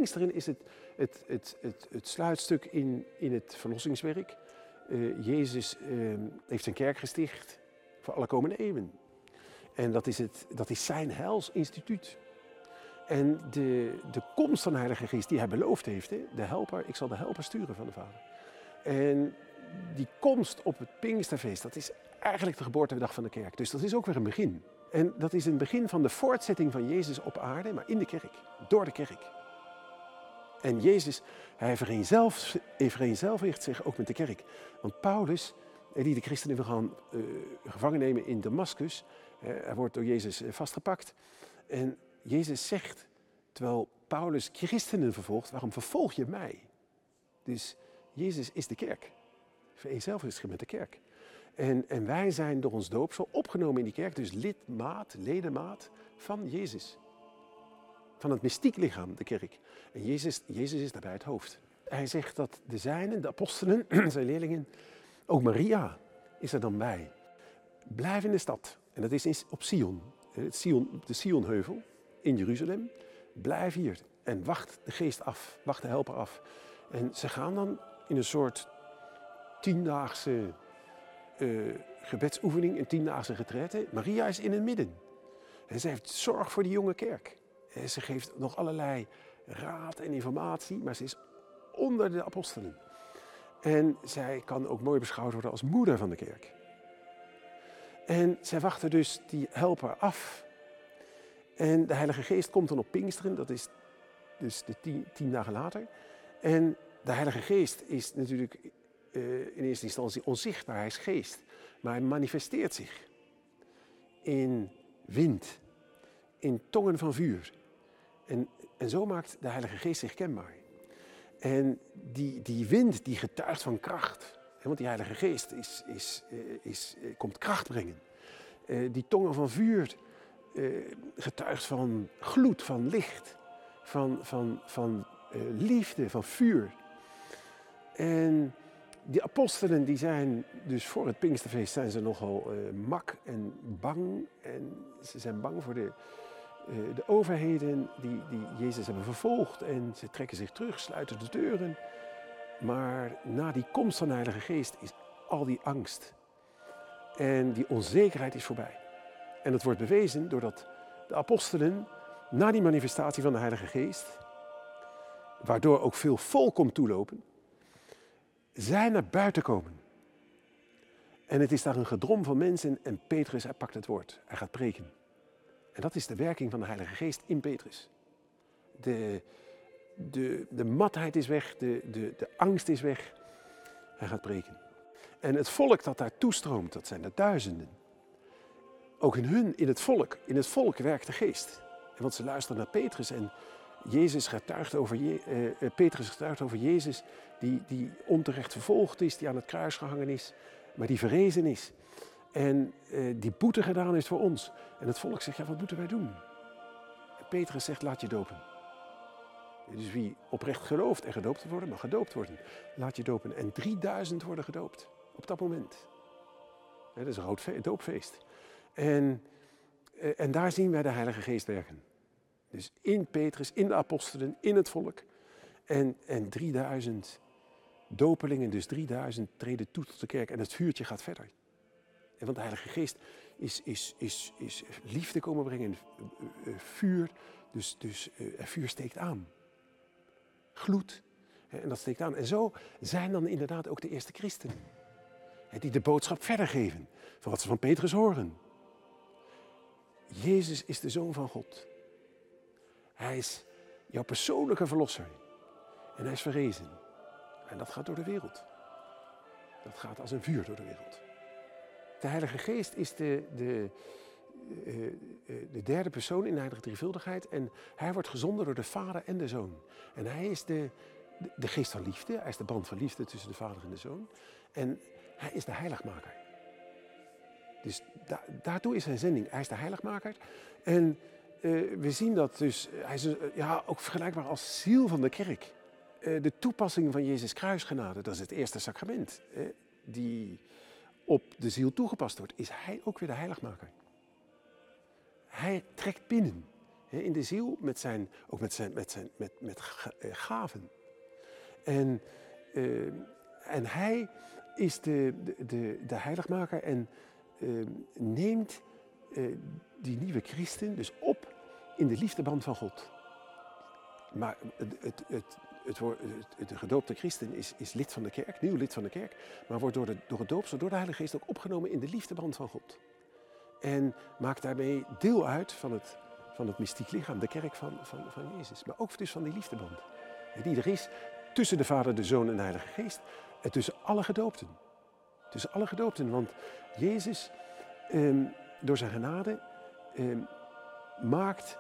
Pinksteren is het sluitstuk in het verlossingswerk. Jezus heeft zijn kerk gesticht voor alle komende eeuwen. En dat is zijn heilsinstituut. En de komst van de Heilige Geest die hij beloofd heeft, de helper, ik zal de helper sturen van de Vader. En die komst op het Pinksterfeest, dat is eigenlijk de geboortedag van de kerk. Dus dat is ook weer een begin. En dat is een begin van de voortzetting van Jezus op aarde, maar in de kerk, door de kerk. En Jezus, hij vereenzelvigt zich ook met de kerk. Want Paulus, die de christenen wil gaan gevangen nemen in Damascus, hij wordt door Jezus vastgepakt. En Jezus zegt, terwijl Paulus christenen vervolgt, waarom vervolg je mij? Dus Jezus is de kerk. Vereenzelvigt zich met de kerk. En wij zijn door ons doopsel opgenomen in die kerk, dus ledemaat van Jezus. Van het mystiek lichaam, de kerk. En Jezus is daarbij het hoofd. Hij zegt dat de zijnen, de apostelen, zijn leerlingen, ook Maria is er dan bij. Blijf in de stad. En dat is op Sion, de Sionheuvel in Jeruzalem. Blijf hier en wacht de geest af, wacht de helper af. En ze gaan dan in een soort 10-daagse gebedsoefening, een 10-daagse retraite. Maria is in het midden. En ze heeft zorg voor die jonge kerk. En ze geeft nog allerlei raad en informatie, maar ze is onder de apostelen. En zij kan ook mooi beschouwd worden als moeder van de kerk. En zij wachten dus die helper af. En de Heilige Geest komt dan op Pinksteren, dat is dus de 10 dagen later. En de Heilige Geest is natuurlijk in eerste instantie onzichtbaar, hij is geest. Maar hij manifesteert zich in wind, in tongen van vuur. En zo maakt de Heilige Geest zich kenbaar. En die wind die getuigt van kracht. Want die Heilige Geest komt kracht brengen. Die tongen van vuur getuigt van gloed, van licht, van liefde, van vuur. En die apostelen die zijn dus voor het Pinksterfeest zijn ze nogal mak en bang. En ze zijn bang voor de overheden die Jezus hebben vervolgd. En ze trekken zich terug, sluiten de deuren. Maar na die komst van de Heilige Geest is al die angst en die onzekerheid is voorbij. En dat wordt bewezen doordat de apostelen na die manifestatie van de Heilige Geest, waardoor ook veel volk komt toelopen, zij naar buiten komen. En het is daar een gedrom van mensen en Petrus, hij pakt het woord. Hij gaat preken. En dat is de werking van de Heilige Geest in Petrus. De matheid is weg, de angst is weg. Hij gaat preken. En het volk dat daar toestroomt, dat zijn er duizenden. Ook in het volk werkt de Geest. En want ze luisteren naar Petrus en Petrus getuigt over Jezus die onterecht vervolgd is, die aan het kruis gehangen is, maar die verrezen is. En die boete gedaan heeft voor ons. En het volk zegt, ja, wat moeten wij doen? En Petrus zegt, laat je dopen. Dus wie oprecht gelooft en gedoopt worden, mag gedoopt worden. Laat je dopen. En 3000 worden gedoopt op dat moment. Dat is een groot doopfeest. En daar zien wij de Heilige Geest werken. Dus in Petrus, in de apostelen, in het volk. En 3000 dopelingen, dus 3000 treden toe tot de kerk. En het vuurtje gaat verder. En want de Heilige Geest is liefde komen brengen, vuur. Dus vuur steekt aan. Gloed. En dat steekt aan. En zo zijn dan inderdaad ook de eerste christenen. Die de boodschap verder geven. Van wat ze van Petrus horen. Jezus is de Zoon van God. Hij is jouw persoonlijke verlosser. En hij is verrezen. En dat gaat door de wereld. Dat gaat als een vuur door de wereld. De Heilige Geest is de derde persoon in de heilige drievuldigheid. En hij wordt gezonden door de Vader en de Zoon. En hij is de geest van liefde. Hij is de band van liefde tussen de Vader en de Zoon. En hij is de heiligmaker. Dus daartoe is zijn zending. Hij is de heiligmaker. En we zien dat dus, hij is ook vergelijkbaar als ziel van de kerk. De toepassing van Jezus kruisgenade, dat is het eerste sacrament. Die op de ziel toegepast wordt, is hij ook weer de heiligmaker. Hij trekt binnen. In de ziel, ook met gaven. En hij is de heiligmaker en neemt die nieuwe christen dus op in de liefdeband van God. Maar de gedoopte christen is lid van de kerk, nieuw lid van de kerk, maar wordt door het doopsel, door de Heilige Geest ook opgenomen in de liefdeband van God. En maakt daarmee deel uit van het mystiek lichaam, de kerk van Jezus. Maar ook dus van die liefdeband. Die er is tussen de Vader, de Zoon en de Heilige Geest. En tussen alle gedoopten. Tussen alle gedoopten. Want Jezus, door zijn genade, maakt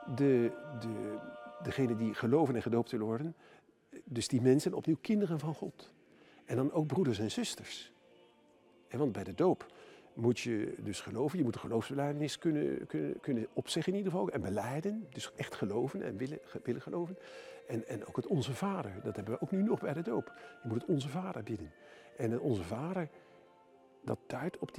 degene die geloven en gedoopt willen worden, dus die mensen opnieuw kinderen van God. En dan ook broeders en zusters. Want bij de doop moet je dus geloven, je moet de geloofsbelijdenis kunnen opzeggen in ieder geval. En belijden, dus echt geloven en willen geloven. En ook het Onze Vader, dat hebben we ook nu nog bij de doop. Je moet het Onze Vader bidden. En het Onze Vader, dat duidt op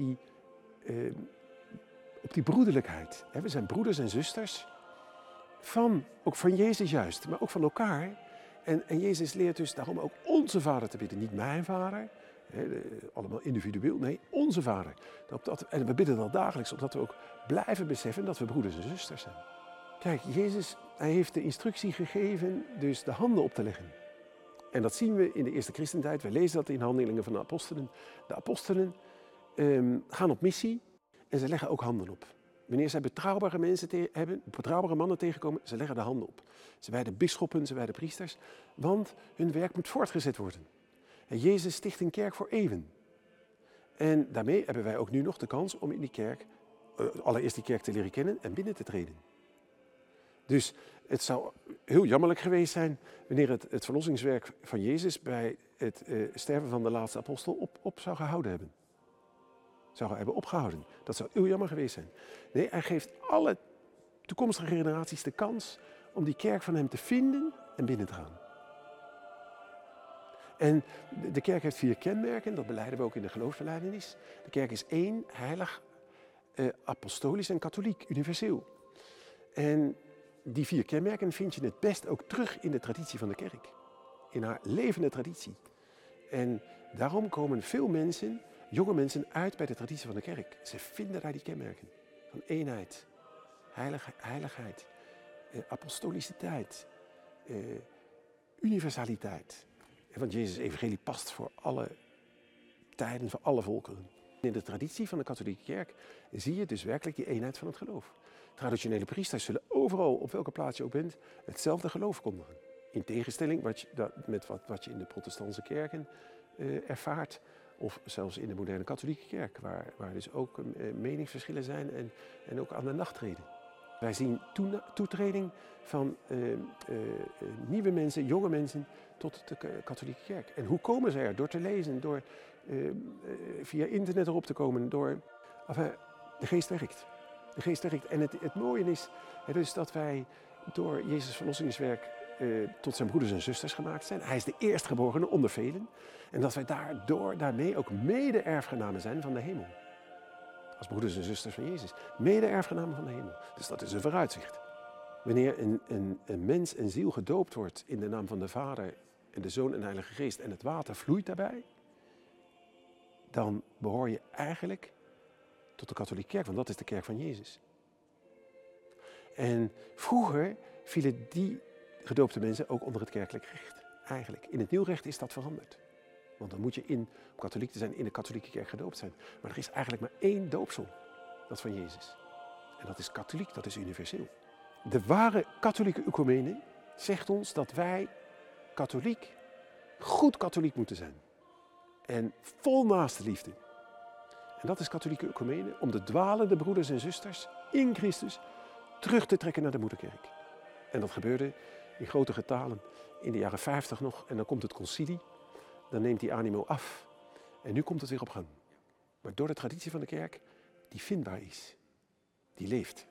die broederlijkheid. We zijn broeders en zusters, ook van Jezus juist, maar ook van elkaar. En Jezus leert dus daarom ook Onze Vader te bidden. Niet mijn Vader, allemaal individueel, nee, Onze Vader. En we bidden dat dagelijks, omdat we ook blijven beseffen dat we broeders en zusters zijn. Kijk, Jezus, hij heeft de instructie gegeven dus de handen op te leggen. En dat zien we in de eerste christentijd. We lezen dat in Handelingen van de Apostelen. De apostelen gaan op missie en ze leggen ook handen op. Wanneer zij betrouwbare mannen tegenkomen, ze leggen de handen op. Ze wijden bisschoppen, ze wijden priesters, want hun werk moet voortgezet worden. En Jezus sticht een kerk voor eeuwen. En daarmee hebben wij ook nu nog de kans om in die kerk, allereerst die kerk te leren kennen en binnen te treden. Dus het zou heel jammerlijk geweest zijn wanneer het verlossingswerk van Jezus bij het sterven van de laatste apostel op zou gehouden hebben. Zou hebben opgehouden. Dat zou heel jammer geweest zijn. Nee, hij geeft alle toekomstige generaties de kans om die kerk van hem te vinden en binnen te gaan. En de kerk heeft 4 kenmerken, dat belijden we ook in de geloofsbelijdenis. De kerk is 1, heilig, apostolisch en katholiek, universeel. En die 4 kenmerken vind je het best ook terug in de traditie van de kerk. In haar levende traditie. En daarom komen veel mensen, jonge mensen, uit bij de traditie van de kerk. Ze vinden daar die kenmerken. Van eenheid, heiligheid, apostoliciteit, universaliteit. Want Jezus' evangelie past voor alle tijden, voor alle volkeren. In de traditie van de katholieke kerk zie je dus werkelijk die eenheid van het geloof. Traditionele priesters zullen overal, op welke plaats je ook bent, hetzelfde geloof kondigen. In tegenstelling met wat je in de protestantse kerken ervaart. Of zelfs in de moderne katholieke kerk, waar dus ook meningsverschillen zijn en ook aan de nacht treden. Wij zien toetreding van nieuwe mensen, jonge mensen, tot de katholieke kerk. En hoe komen ze er? Door te lezen, door via internet erop te komen, de geest werkt. De geest werkt. En het mooie is dus dat wij door Jezus' verlossingswerk tot zijn broeders en zusters gemaakt zijn. Hij is de eerstgeborene onder velen. En dat wij daarmee ook mede-erfgenamen zijn van de hemel. Als broeders en zusters van Jezus. Mede-erfgenamen van de hemel. Dus dat is een vooruitzicht. Wanneer een mens, een ziel gedoopt wordt in de naam van de Vader en de Zoon en de Heilige Geest en het water vloeit daarbij, dan behoor je eigenlijk tot de katholieke kerk, want dat is de kerk van Jezus. En vroeger vielen die gedoopte mensen ook onder het kerkelijk recht. Eigenlijk. In het nieuw recht is dat veranderd. Want dan moet je om katholiek te zijn in de katholieke kerk gedoopt zijn. Maar er is eigenlijk maar 1 doopsel. Dat van Jezus. En dat is katholiek, dat is universeel. De ware katholieke ecumene zegt ons dat wij katholiek, goed katholiek moeten zijn. En vol naaste liefde. En dat is katholieke ecumene, om de dwalende broeders en zusters in Christus terug te trekken naar de moederkerk. En dat gebeurde in grote getalen in de jaren 50 nog. En dan komt het concilie, dan neemt die animo af. En nu komt het weer op gang. Maar door de traditie van de kerk, die vindbaar is, die leeft.